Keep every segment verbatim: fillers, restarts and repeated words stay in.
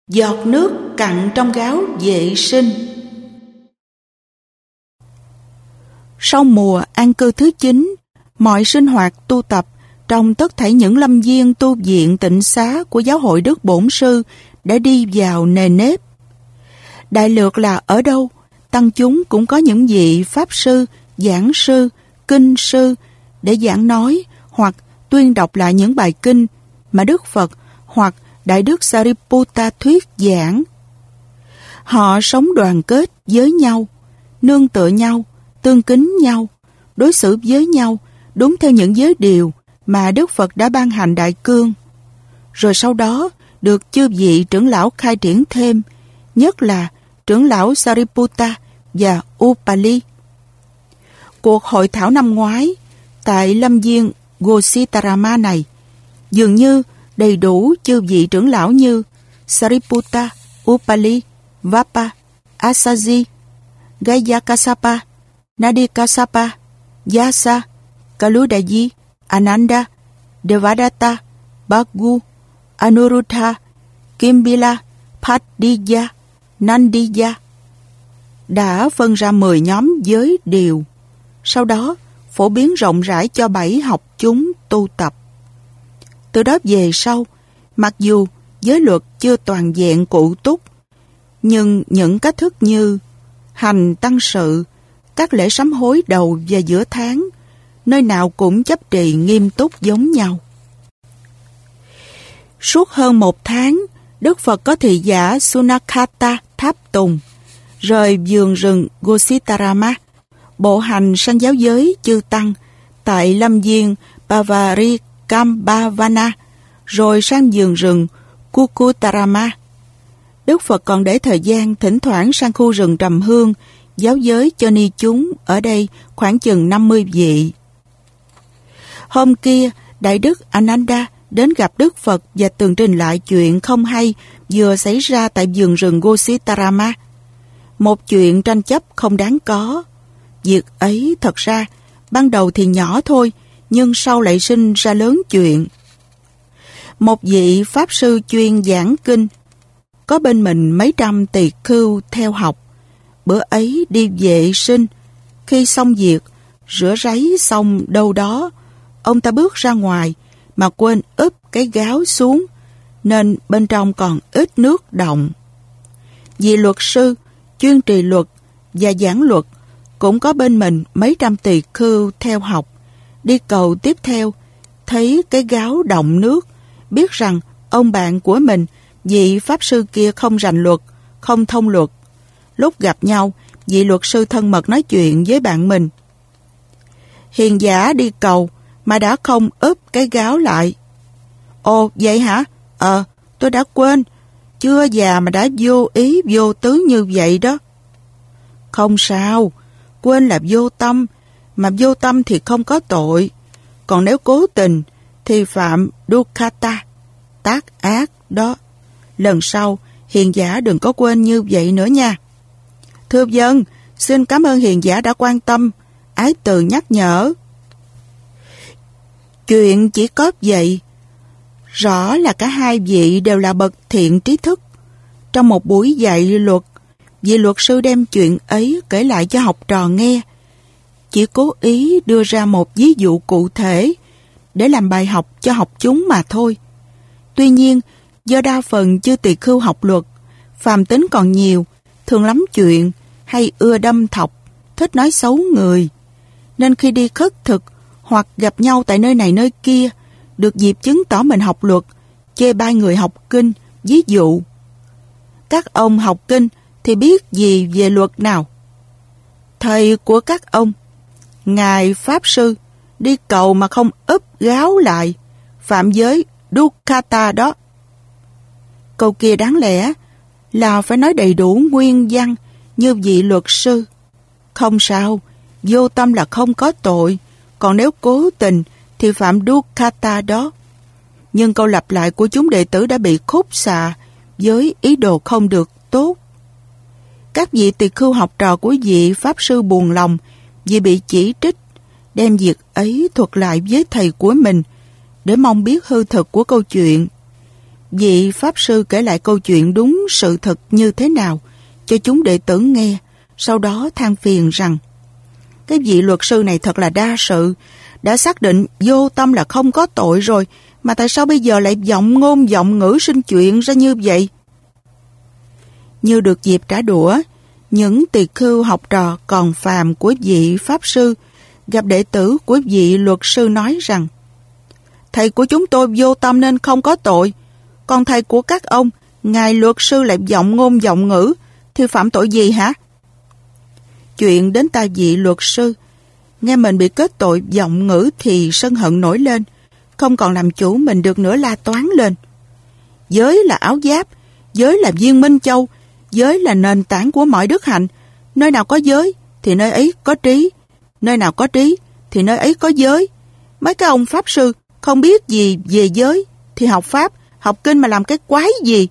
Giọt nước cặn trong gáo vệ sinh. Sau mùa an cư thứ chín, mọi sinh hoạt tu tập trong tất thảy những lâm viên tu viện tịnh xá của giáo hội Đức Bổn Sư đã đi vào nề nếp. Đại lược là ở đâu, tăng chúng cũng có những vị pháp sư, giảng sư, kinh sư để giảng nói hoặc tuyên đọc lại những bài kinh mà Đức Phật hoặc Đại Đức Sariputta thuyết giảng. Họ sống đoàn kết với nhau, nương tựa nhau, tương kính nhau, đối xử với nhau đúng theo những giới điều mà Đức Phật đã ban hành đại cương. Rồi sau đó được chư vị trưởng lão khai triển thêm, nhất là trưởng lão Sariputta và Upali. Cuộc hội thảo năm ngoái tại lâm viên Gositarama này dường như đầy đủ chư vị trưởng lão như Sariputta, Upali, Vappa, Asaji, Gayakasapa, Nadikasapa, Yasa, Kaludaji, Ananda, Devadatta, Bhaggu, Anuruddha, Kimbila, Paddiya, Nandiya đã phân ra mười nhóm giới điều, sau đó phổ biến rộng rãi cho bảy học chúng tu tập. Từ đó về sau, mặc dù giới luật chưa toàn vẹn cụ túc, nhưng những cách thức như hành tăng sự, các lễ sám hối đầu và giữa tháng, nơi nào cũng chấp trì nghiêm túc giống nhau. Suốt hơn một tháng, Đức Phật có thị giả Sunakata tháp tùng, rời vườn rừng Gositarama, bộ hành sang giáo giới chư tăng tại lâm viên Pavarikambhavana, rồi sang vườn rừng Kukutarama. Đức Phật còn để thời gian thỉnh thoảng sang khu rừng trầm hương, giáo giới cho ni chúng ở đây khoảng chừng năm mươi vị. Hôm kia, Đại Đức Ananda đến gặp Đức Phật và tường trình lại chuyện không hay vừa xảy ra tại vườn rừng Gositarama. Một chuyện tranh chấp không đáng có. Việc ấy thật ra ban đầu thì nhỏ thôi, nhưng sau lại sinh ra lớn chuyện. Một vị pháp sư chuyên giảng kinh, có bên mình mấy trăm tỳ khưu theo học. Bữa ấy đi vệ sinh, khi xong việc, rửa ráy xong đâu đó, ông ta bước ra ngoài mà quên úp cái gáo xuống, nên bên trong còn ít nước đọng. Vị luật sư, chuyên trì luật và giảng luật cũng có bên mình mấy trăm tỳ khưu theo học. Đi cầu tiếp theo, thấy cái gáo đọng nước, biết rằng ông bạn của mình, vị pháp sư kia không rành luật, không thông luật. Lúc gặp nhau, vị luật sư thân mật nói chuyện với bạn mình. Hiền giả đi cầu mà đã không úp cái gáo lại. Ồ, vậy hả? Ờ, tôi đã quên. Chưa già mà đã vô ý vô tứ như vậy đó. Không sao, quên là vô tâm, mà vô tâm thì không có tội. Còn nếu cố tình thì phạm dukkata, tác ác đó. Lần sau, hiền giả đừng có quên như vậy nữa nha. Thưa dân, xin cảm ơn hiền giả đã quan tâm, ái từ nhắc nhở. Chuyện chỉ có vậy. Rõ là cả hai vị đều là bậc thiện trí thức. Trong một buổi dạy luật, vị luật sư đem chuyện ấy kể lại cho học trò nghe. Chỉ cố ý đưa ra một ví dụ cụ thể để làm bài học cho học chúng mà thôi. Tuy nhiên, do đa phần chư tỳ khưu học luật, phàm tính còn nhiều, thường lắm chuyện hay ưa đâm thọc, thích nói xấu người, nên khi đi khất thực hoặc gặp nhau tại nơi này nơi kia, được dịp chứng tỏ mình học luật, chê bai người học kinh. Ví dụ, các ông học kinh thì biết gì về luật nào? Thầy của các ông, ngài pháp sư, đi cầu mà không úp gáo lại, phạm giới dukkata đó. Câu kia đáng lẽ là phải nói đầy đủ nguyên văn như vị luật sư. Không sao, vô tâm là không có tội, còn nếu cố tình thì phạm dukkata đó. Nhưng câu lặp lại của chúng đệ tử đã bị khúc xạ với ý đồ không được tốt. Các vị tỳ khưu học trò của vị pháp sư buồn lòng vì bị chỉ trích, đem việc ấy thuật lại với thầy của mình để mong biết hư thực của câu chuyện. vị Pháp Sư kể lại câu chuyện đúng sự thật như thế nào cho chúng đệ tử nghe, sau đó than phiền rằng cái vị luật sư này thật là đa sự, đã xác định vô tâm là không có tội rồi, mà tại sao bây giờ lại vọng ngôn vọng ngữ sinh chuyện ra như vậy? Như được dịp trả đũa, những tỳ khưu học trò còn phàm của vị Pháp Sư gặp đệ tử của vị luật sư nói rằng thầy của chúng tôi vô tâm nên không có tội, còn thầy của các ông, ngài luật sư lại vọng ngôn vọng ngữ, thì phạm tội gì hả? Chuyện đến tai vị luật sư, nghe mình bị kết tội vọng ngữ thì sân hận nổi lên, không còn làm chủ mình được nữa, la toán lên. Giới là áo giáp, giới là viên minh châu, giới là nền tảng của mọi đức hạnh. Nơi nào có giới thì nơi ấy có trí, nơi nào có trí thì nơi ấy có giới. Mấy cái ông Pháp Sư không biết gì về giới thì học Pháp, học kinh mà làm cái quái gì?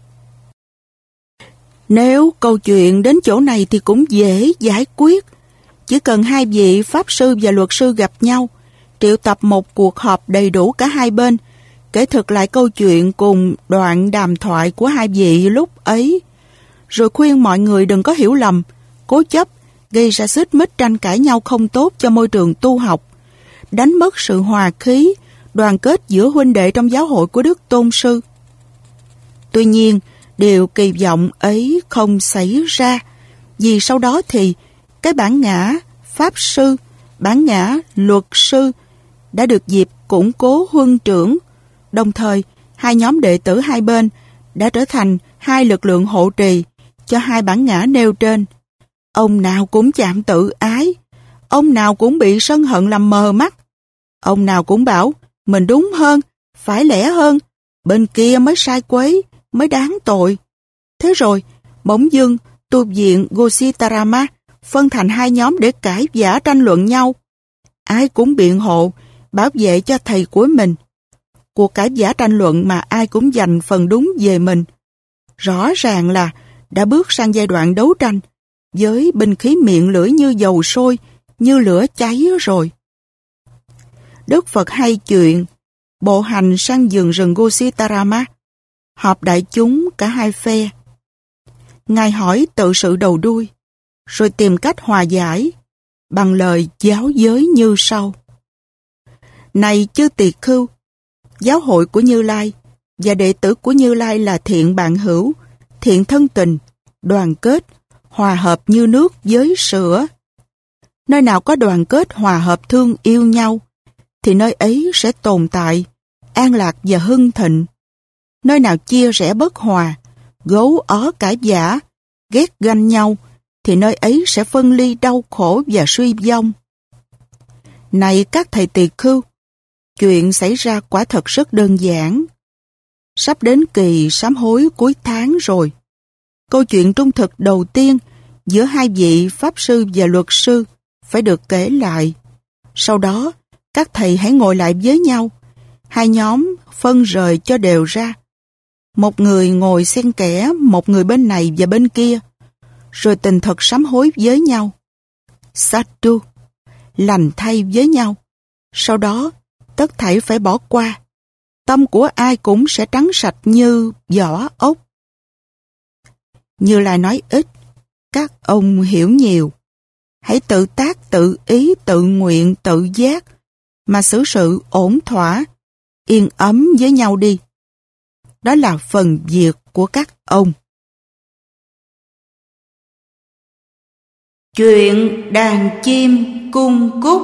Nếu câu chuyện đến chỗ này thì cũng dễ giải quyết. Chỉ cần hai vị Pháp Sư và luật sư gặp nhau, triệu tập một cuộc họp đầy đủ cả hai bên, kể thực lại câu chuyện cùng đoạn đàm thoại của hai vị lúc ấy, rồi khuyên mọi người đừng có hiểu lầm, cố chấp, gây ra xích mích tranh cãi nhau không tốt cho môi trường tu học, đánh mất sự hòa khí, đoàn kết giữa huynh đệ trong giáo hội của Đức Tôn Sư. Tuy nhiên, điều kỳ vọng ấy không xảy ra, vì sau đó thì cái bản ngã Pháp Sư, bản ngã luật sư đã được dịp củng cố huân trưởng, đồng thời hai nhóm đệ tử hai bên đã trở thành hai lực lượng hộ trì cho hai bản ngã nêu trên. Ông nào cũng chạm tự ái, ông nào cũng bị sân hận làm mờ mắt, ông nào cũng bảo mình đúng hơn, phải lẽ hơn, bên kia mới sai quấy, mới đáng tội. Thế rồi, bỗng dưng tu viện Gositarama phân thành hai nhóm để cãi vã tranh luận nhau. Ai cũng biện hộ, bảo vệ cho thầy của mình. Cuộc cãi vã tranh luận mà ai cũng giành phần đúng về mình. Rõ ràng là đã bước sang giai đoạn đấu tranh, với binh khí miệng lưỡi như dầu sôi, như lửa cháy rồi. Đức Phật hay chuyện, bộ hành sang vườn rừng Gositarama, họp đại chúng cả hai phe. Ngài hỏi tự sự đầu đuôi, rồi tìm cách hòa giải, bằng lời giáo giới như sau. Này chư tỳ khưu, giáo hội của Như Lai và đệ tử của Như Lai là thiện bạn hữu, thiện thân tình, đoàn kết, hòa hợp như nước với sữa. Nơi nào có đoàn kết hòa hợp thương yêu nhau, thì nơi ấy sẽ tồn tại, an lạc và hưng thịnh. Nơi nào chia rẽ bất hòa, gấu ó cãi vã, ghét ganh nhau, thì nơi ấy sẽ phân ly đau khổ và suy vong. Này các thầy tỳ khưu, chuyện xảy ra quả thật rất đơn giản. Sắp đến kỳ sám hối cuối tháng rồi. Câu chuyện trung thực đầu tiên giữa hai vị Pháp Sư và luật sư phải được kể lại. Sau đó, các thầy hãy ngồi lại với nhau. Hai nhóm phân rời cho đều ra. Một người ngồi xen kẽ, một người bên này và bên kia, rồi tình thật sám hối với nhau. Sadhu, lành thay với nhau. Sau đó, tất thảy phải bỏ qua. Tâm của ai cũng sẽ trắng sạch như vỏ ốc. Như Lai nói ít, các ông hiểu nhiều. Hãy tự tác, tự ý, tự nguyện, tự giác, mà xử sự ổn thỏa, yên ấm với nhau đi. Đó là phần việc của các ông. Chuyện đàn chim cung cúc.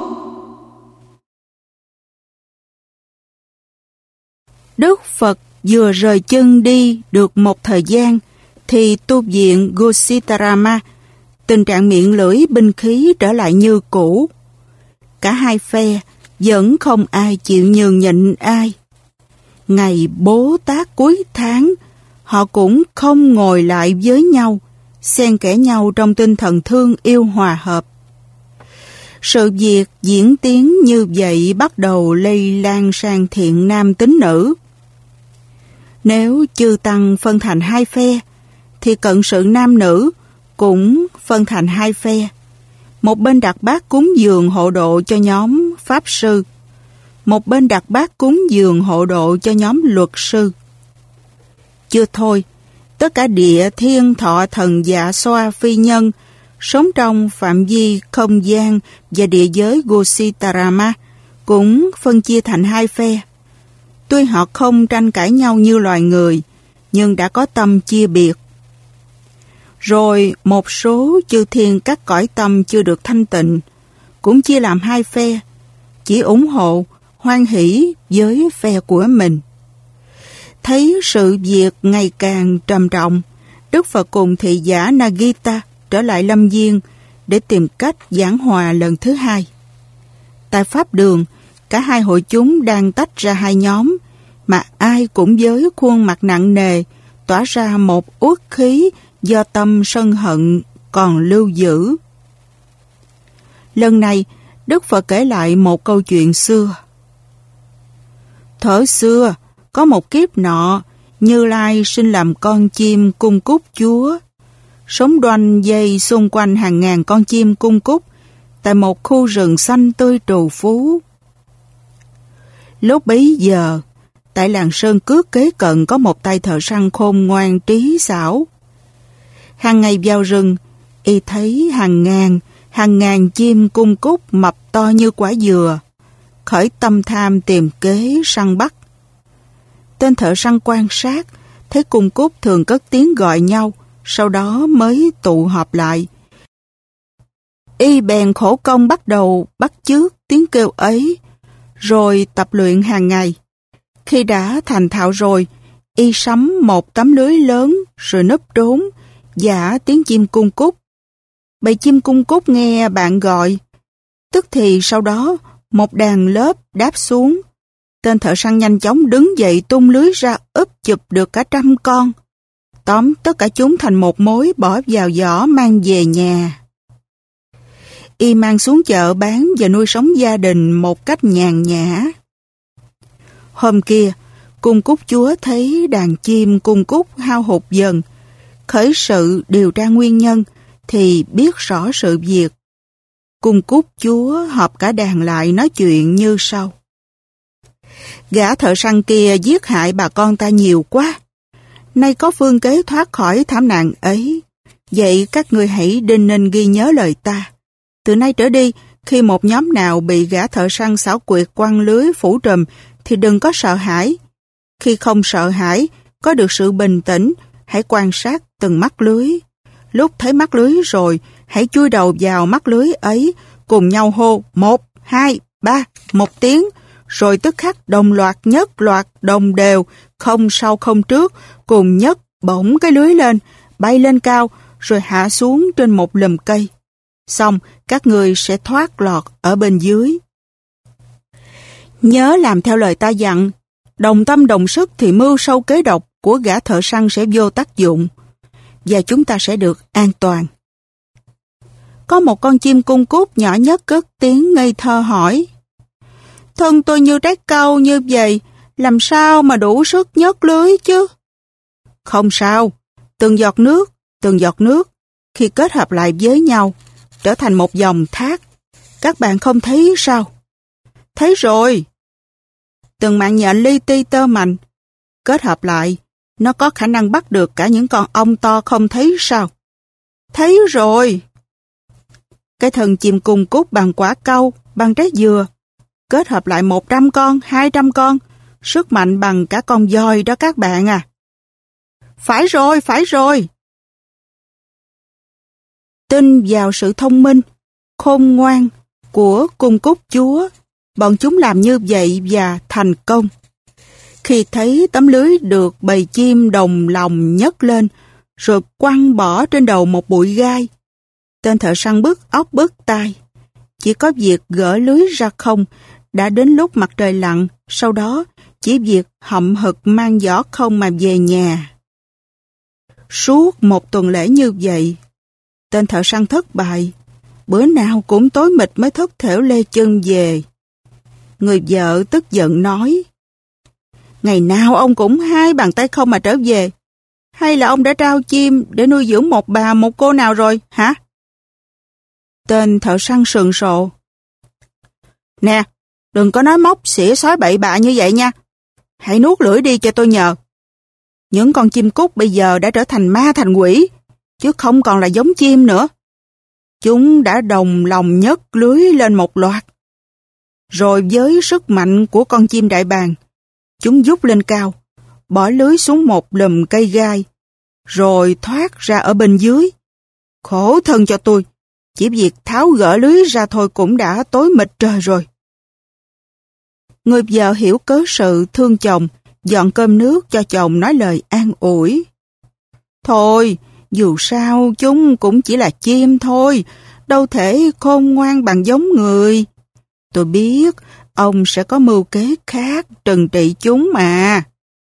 Đức Phật vừa rời chân đi được một thời gian, thì tu viện Gositarama, tình trạng miệng lưỡi binh khí trở lại như cũ. Cả hai phe vẫn không ai chịu nhường nhịn ai. Ngày Bố Tát cuối tháng, họ cũng không ngồi lại với nhau, xen kẽ nhau trong tinh thần thương yêu hòa hợp. Sự việc diễn tiến như vậy bắt đầu lây lan sang thiện nam tín nữ. Nếu chư tăng phân thành hai phe, thì cận sự nam nữ cũng phân thành hai phe. Một bên đặt bát cúng dường hộ độ cho nhóm Pháp Sư, một bên đặt bát cúng dường hộ độ cho nhóm luật sư. Chưa thôi, tất cả địa thiên thọ thần dạ xoa phi nhân sống trong phạm vi không gian và địa giới Gositarama cũng phân chia thành hai phe. Tuy họ không tranh cãi nhau như loài người, nhưng đã có tâm chia biệt. Rồi một số chư thiên các cõi tâm chưa được thanh tịnh cũng chia làm hai phe, chỉ ủng hộ, hoan hỷ với phe của mình. Thấy sự việc ngày càng trầm trọng, Đức Phật cùng thị giả Nagita trở lại Lâm Viên để tìm cách giảng hòa lần thứ hai. Tại Pháp Đường, cả hai hội chúng đang tách ra hai nhóm, mà ai cũng với khuôn mặt nặng nề, tỏa ra một uất khí do tâm sân hận còn lưu giữ. Lần này, Đức Phật kể lại một câu chuyện xưa. Thuở xưa, có một kiếp nọ, Như Lai sinh làm con chim cung cúc Chúa, sống đoanh dây xung quanh hàng ngàn con chim cung cúc tại một khu rừng xanh tươi trù phú. Lúc bấy giờ, tại làng Sơn Cước kế cận có một tay thợ săn khôn ngoan trí xảo. Hàng ngày vào rừng, y thấy hàng ngàn, hàng ngàn chim cung cúc mập to như quả dừa, khởi tâm tham tìm kế săn bắt. Tên thợ săn quan sát, thấy cung cúc thường cất tiếng gọi nhau, sau đó mới tụ họp lại. Y bèn khổ công bắt đầu bắt chước tiếng kêu ấy, rồi tập luyện hàng ngày. Khi đã thành thạo rồi, y sắm một tấm lưới lớn rồi núp trốn, giả tiếng chim cung cúc. Bầy chim cung cúc nghe bạn gọi. Tức thì sau đó, một đàn lớp đáp xuống. Tên thợ săn nhanh chóng đứng dậy tung lưới ra úp chụp được cả trăm con. Tóm tất cả chúng thành một mối bỏ vào giỏ mang về nhà. Y mang xuống chợ bán và nuôi sống gia đình một cách nhàn nhã. Hôm kia, cung cúc Chúa thấy đàn chim cung cúc hao hụt dần, khởi sự điều tra nguyên nhân thì biết rõ sự việc. Cung cúc Chúa họp cả đàn lại nói chuyện như sau. Gã thợ săn kia giết hại bà con ta nhiều quá. Nay có phương kế thoát khỏi thảm nạn ấy. Vậy các ngươi hãy đinh ninh ghi nhớ lời ta. Từ nay trở đi, khi một nhóm nào bị gã thợ săn xảo quyệt quăng lưới phủ trùm, thì đừng có sợ hãi. Khi không sợ hãi, có được sự bình tĩnh, hãy quan sát từng mắt lưới. Lúc thấy mắt lưới rồi, hãy chui đầu vào mắt lưới ấy, cùng nhau hô một, hai, ba, một tiếng, rồi tức khắc đồng loạt nhất loạt đồng đều, không sau không trước, cùng nhấc bổng cái lưới lên, bay lên cao, rồi hạ xuống trên một lùm cây. Xong, các người sẽ thoát lọt ở bên dưới. Nhớ làm theo lời ta dặn, đồng tâm đồng sức thì mưu sâu kế độc của gã thợ săn sẽ vô tác dụng, và chúng ta sẽ được an toàn. Có một con chim cung cúc nhỏ nhất cất tiếng ngây thơ hỏi, thân tôi như trái cau như vậy, làm sao mà đủ sức nhấc lưới chứ? Không sao, từng giọt nước, từng giọt nước, khi kết hợp lại với nhau, trở thành một dòng thác. Các bạn không thấy sao? Thấy rồi. Từng mạng nhện li ti tơ mành, kết hợp lại, nó có khả năng bắt được cả những con ong to không thấy sao? Thấy rồi. Cái thân chim cung cúc bằng quả cau, bằng trái dừa, kết hợp lại một trăm con, hai trăm con, sức mạnh bằng cả con voi đó các bạn à. Phải rồi, phải rồi. Tin vào sự thông minh, khôn ngoan của cung cúc Chúa, bọn chúng làm như vậy và thành công. Khi thấy tấm lưới được bầy chim đồng lòng nhấc lên, rồi quăng bỏ trên đầu một bụi gai, tên thợ săn bứt óc bứt tai. Chỉ có việc gỡ lưới ra không, đã đến lúc mặt trời lặn, sau đó chỉ việc hậm hực mang giỏ không mà về nhà. Suốt một tuần lễ như vậy, tên thợ săn thất bại, bữa nào cũng tối mịt mới thất thểu lê chân về. Người vợ tức giận nói, ngày nào ông cũng hai bàn tay không mà trở về, hay là ông đã trao chim để nuôi dưỡng một bà một cô nào rồi, hả? Tên thợ săn sườn sộ, nè, đừng có nói móc xỉa xói bậy bạ như vậy nha, hãy nuốt lưỡi đi cho tôi nhờ. Những con chim cút bây giờ đã trở thành ma thành quỷ, chứ không còn là giống chim nữa. Chúng đã đồng lòng nhấc lưới lên một loạt. Rồi với sức mạnh của con chim đại bàng, chúng vút lên cao, bỏ lưới xuống một lùm cây gai, rồi thoát ra ở bên dưới. Khổ thân cho tôi, chỉ việc tháo gỡ lưới ra thôi cũng đã tối mịt trời rồi. Người vợ hiểu cớ sự thương chồng, dọn cơm nước cho chồng nói lời an ủi. Thôi, dù sao chúng cũng chỉ là chim thôi, đâu thể khôn ngoan bằng giống người. Tôi biết ông sẽ có mưu kế khác trừng trị chúng mà.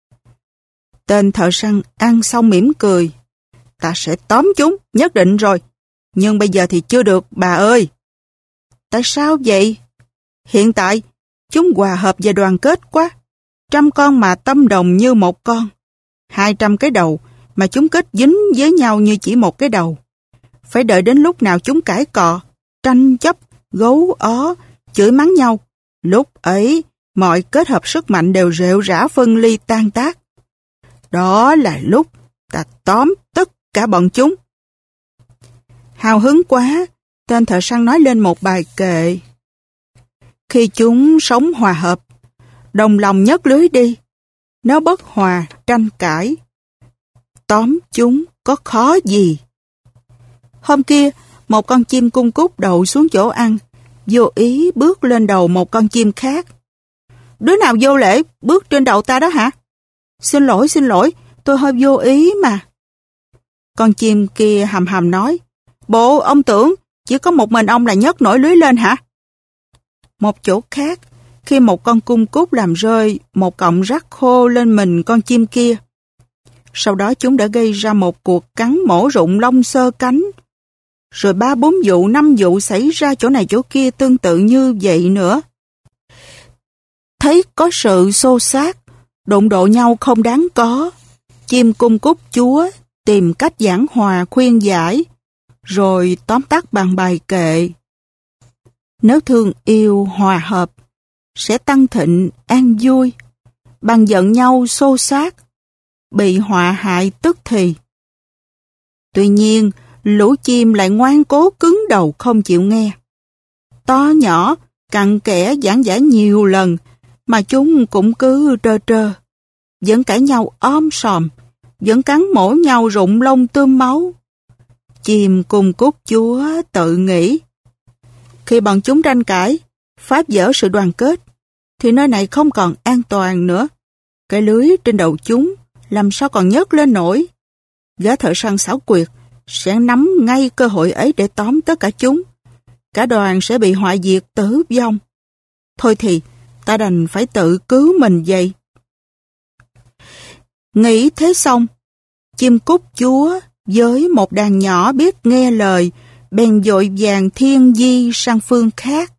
Tên thợ săn ăn xong mỉm cười. Ta sẽ tóm chúng, nhất định rồi. Nhưng bây giờ thì chưa được, bà ơi. Tại sao vậy? Hiện tại, chúng hòa hợp và đoàn kết quá. Trăm con mà tâm đồng như một con. Hai trăm cái đầu mà chúng kết dính với nhau như chỉ một cái đầu. Phải đợi đến lúc nào chúng cãi cọ, tranh chấp, gấu ó, chửi mắng nhau. Lúc ấy, mọi kết hợp sức mạnh đều rệu rã phân ly tan tác. Đó là lúc ta tóm tất cả bọn chúng. Hào hứng quá, tên thợ săn nói lên một bài kệ. Khi chúng sống hòa hợp, đồng lòng nhấc lưới đi. Nếu bất hòa, tranh cãi, tóm chúng có khó gì. Hôm kia, một con chim cung cút đậu xuống chỗ ăn, vô ý bước lên đầu một con chim khác. Đứa nào vô lễ bước trên đầu ta đó hả? Xin lỗi, xin lỗi, tôi hơi vô ý mà. Con chim kia hầm hầm nói, bộ ông tưởng chỉ có một mình ông là nhấc nổi lưới lên hả? Một chỗ khác, khi một con cung cút làm rơi một cọng rác khô lên mình con chim kia. Sau đó chúng đã gây ra một cuộc cắn mổ rụng lông xơ cánh. Rồi ba bốn vụ, năm vụ xảy ra chỗ này chỗ kia tương tự như vậy nữa. Thấy có sự xô xát, đụng độ nhau không đáng có. Chim cung cút chúa tìm cách giảng hòa khuyên giải, rồi tóm tắt bằng bài kệ. Nếu thương yêu hòa hợp, sẽ tăng thịnh an vui. Bằng giận nhau xô xát, bị họa hại tức thì. Tuy nhiên, lũ chim lại ngoan cố cứng đầu không chịu nghe. To nhỏ, cặn kẽ giảng giải nhiều lần, mà chúng cũng cứ trơ trơ. Vẫn cãi nhau om sòm, vẫn cắn mổ nhau rụng lông tươm máu. Chim cung cút chúa tự nghĩ. Khi bọn chúng tranh cãi, phá vỡ sự đoàn kết, thì nơi này không còn an toàn nữa. Cái lưới trên đầu chúng làm sao còn nhấc lên nổi. Gã thợ săn xảo quyệt sẽ nắm ngay cơ hội ấy để tóm tất cả chúng. Cả đoàn sẽ bị hoại diệt tử vong. Thôi thì, ta đành phải tự cứu mình vậy. Nghĩ thế xong, chim cút chúa với một đàn nhỏ biết nghe lời, bèn vội vàng thiên di sang phương khác.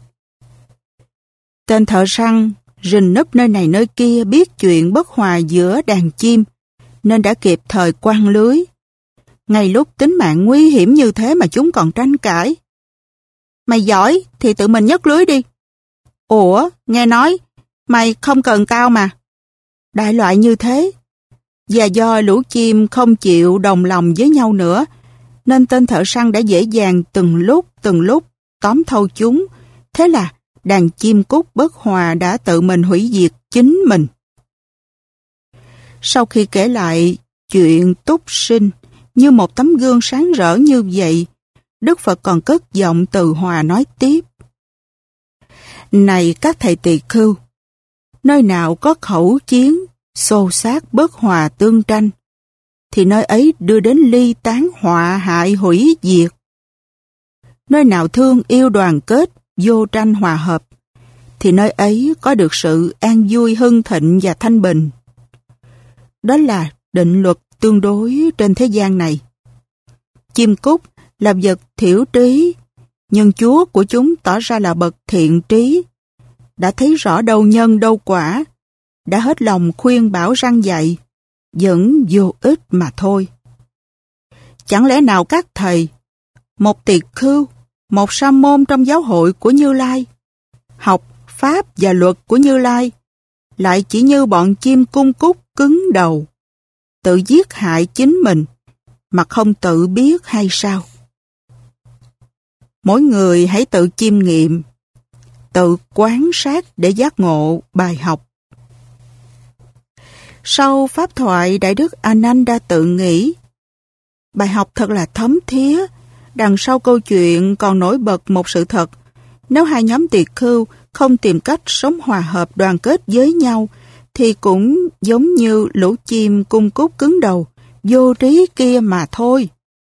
Tên thợ săn rình núp nơi này nơi kia biết chuyện bất hòa giữa đàn chim, nên đã kịp thời quăng lưới. Ngay lúc tính mạng nguy hiểm như thế mà chúng còn tranh cãi. Mày giỏi thì tự mình nhấc lưới đi. Ủa, nghe nói, mày không cần tao mà. Đại loại như thế. Và do lũ chim không chịu đồng lòng với nhau nữa, nên tên thợ săn đã dễ dàng từng lúc từng lúc tóm thâu chúng. Thế là đàn chim cút bất hòa đã tự mình hủy diệt chính mình. Sau khi kể lại chuyện túc sinh như một tấm gương sáng rỡ như vậy, Đức Phật còn cất giọng từ hòa nói tiếp. Này các thầy tỳ khưu, nơi nào có khẩu chiến, xô xát bất hòa tương tranh, thì nơi ấy đưa đến ly tán họa hại hủy diệt. Nơi nào thương yêu đoàn kết, vô tranh hòa hợp, thì nơi ấy có được sự an vui hưng thịnh và thanh bình. Đó là định luật tương đối trên thế gian này. Chim cút là vật thiểu trí, nhưng Chúa của chúng tỏ ra là bậc thiện trí, đã thấy rõ đâu nhân đâu quả, đã hết lòng khuyên bảo răn dạy, vẫn vô ích mà thôi. Chẳng lẽ nào các thầy, một tỳ khưu, một sa môn trong giáo hội của Như Lai, học pháp và luật của Như Lai, lại chỉ như bọn chim cung cút cứng đầu, tự giết hại chính mình mà không tự biết hay sao? Mỗi người hãy tự chiêm nghiệm, tự quan sát để giác ngộ bài học. Sau pháp thoại, Đại đức Ananda tự nghĩ, bài học thật là thấm thía. Đằng sau câu chuyện còn nổi bật một sự thật. Nếu hai nhóm tỳ khưu không tìm cách sống hòa hợp đoàn kết với nhau, thì cũng giống như lũ chim cung cúc cứng đầu, vô trí kia mà thôi.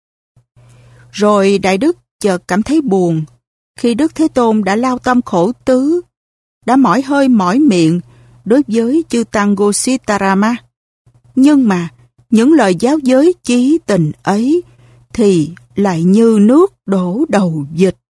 Rồi Đại đức chợt cảm thấy buồn, khi Đức Thế Tôn đã lao tâm khổ tứ, đã mỏi hơi mỏi miệng đối với chư tăng Gositarama. Nhưng mà, những lời giáo giới chí tình ấy thì lại như nước đổ đầu vịt.